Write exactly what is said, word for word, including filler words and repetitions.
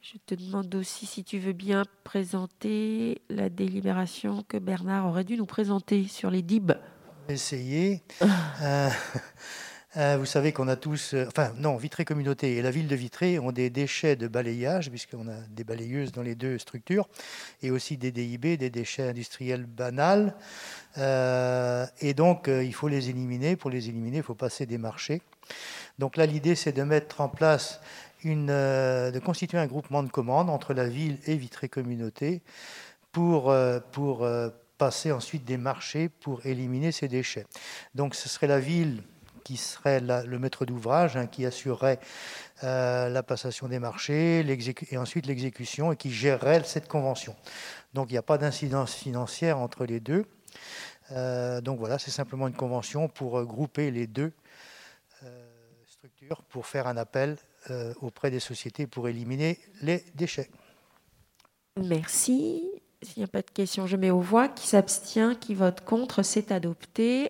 Je te demande aussi si tu veux bien présenter la délibération que Bernard aurait dû nous présenter sur les D I B. Essayer. Euh, euh, vous savez qu'on a tous, euh, enfin non, Vitré Communauté et la ville de Vitré ont des déchets de balayage, puisqu'on a des balayeuses dans les deux structures, et aussi des D I B, des déchets industriels banals. Euh, et donc, euh, il faut les éliminer. Pour les éliminer, il faut passer des marchés. Donc là, l'idée, c'est de mettre en place une, euh, de constituer un groupement de commandes entre la ville et Vitré Communauté pour, euh, pour euh, passer ensuite des marchés pour éliminer ces déchets. Donc ce serait la ville qui serait la, le maître d'ouvrage, hein, qui assurerait euh, la passation des marchés et ensuite l'exécution et qui gérerait cette convention. Donc il n'y a pas d'incidence financière entre les deux. Euh, donc voilà, c'est simplement une convention pour euh, grouper les deux euh, structures pour faire un appel euh, auprès des sociétés pour éliminer les déchets. Merci. S'il n'y a pas de questions, je mets aux voix. Qui s'abstient, qui vote contre, c'est adopté.